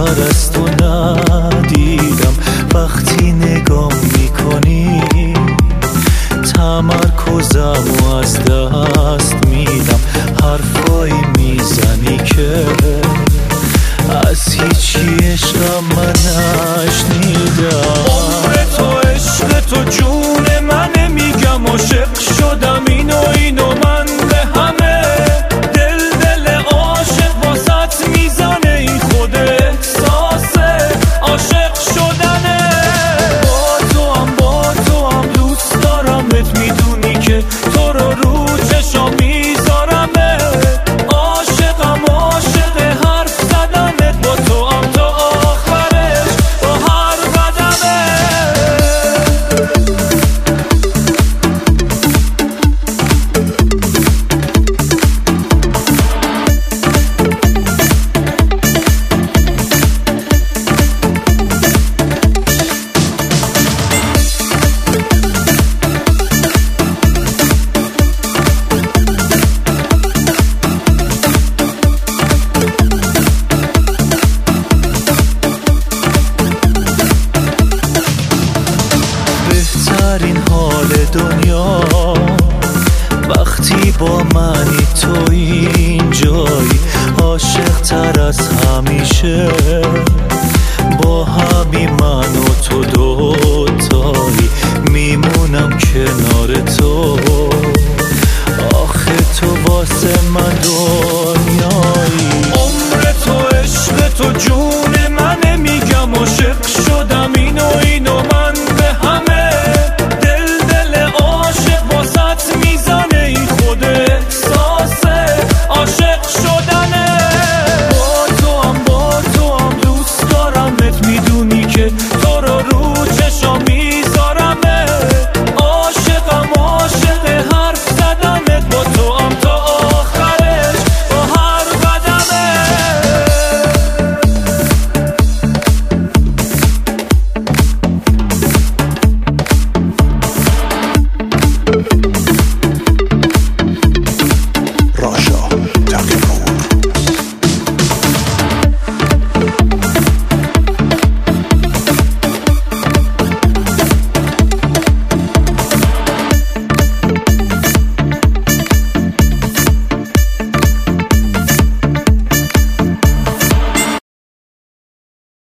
بهتر از تو ندیدم. وقتی نگاه میکنی تمرکزم از دست میدم. حرفایی میزنی که از هیچی عشقم من نشنیدم. عمر تو عشق تو جون منه، میگم عاشق شدم اینو من به همه. دل عاشق واسط میزنه، این خود احساسه عاشق شدنه. با تو هم دوست دارمت، میدونی که تو رو چشام میذارمه. عاشقم عاشق حرف زدنت، با تو هم تا آخرش با هر قدمه. بهترین حال دنیا وقتی با منی، تو اینجایی. عاشق تر از همیشه با همین من و تو دوتایی. میمونم کنار تو، آخه تو واسه من دنیایی. عمر تو عشق تو جون